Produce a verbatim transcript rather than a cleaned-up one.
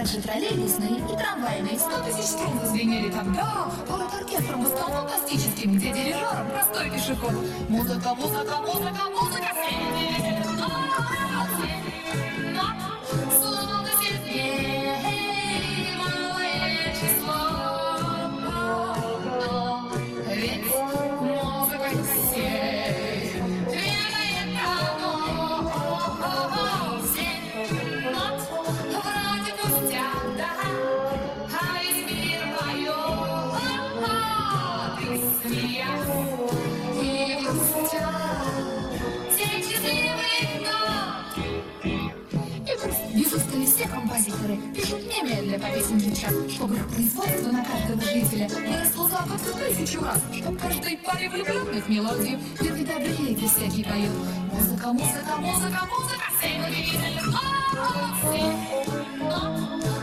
также троллейбусные и трамвайные. Сто тысяч струн зазвенели тогда. Город оркестром был фантастическим, где дирижером простой пешеход. Музыка, музыка, музыка, музыка, свет, словно сильнее малое число. Ведь музыка сеть двигает оно. Семь нот вроде пустят, да, а весь мир поет. Ты смеясь и грустят все счастливые дни. И вдруг без устали все композиторы пишут немедля по песенке в час, чтобы их производство на каждого жителя выросло за год в тысячу раз, чтоб каждой паре влюбленных мелодию люди добрее без всякий поют. Музыка, музыка, музыка, музыка, семь удивительных нот, семь нот.